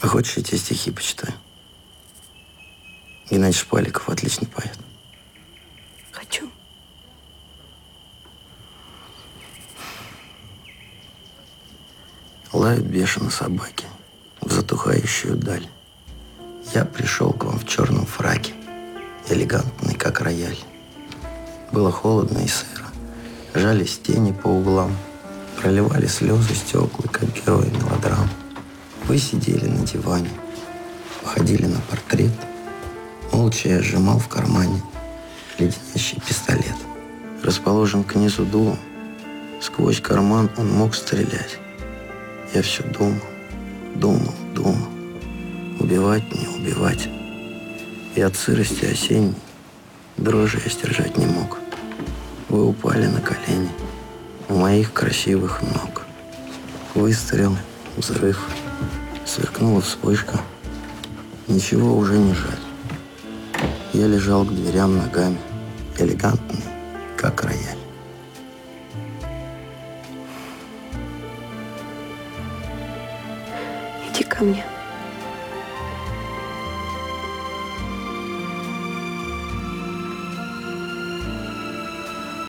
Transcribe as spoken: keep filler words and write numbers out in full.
А хочешь, я тебе стихи почитаю? Геннадий Шпаликов отличный поэт. Хочу. Лают бешено собаки в затухающую даль. Я пришел к вам в черном фраке, элегантный, как рояль. Было холодно и сыро, жались тени по углам, проливали слезы стекла, как герои мелодрам. Вы сидели на диване, походили на портрет. Молча я сжимал в кармане леденящий пистолет. Расположен к низу дулом, сквозь карман он мог стрелять. Я все думал, думал, думал, убивать, не убивать. И от сырости осенней дрожи я сдержать не мог. Вы упали на колени у моих красивых ног. Выстрел, взрыв, сверкнула вспышка. Ничего уже не жаль. Я лежал к дверям ногами, элегантный, как рояль. Иди ко мне.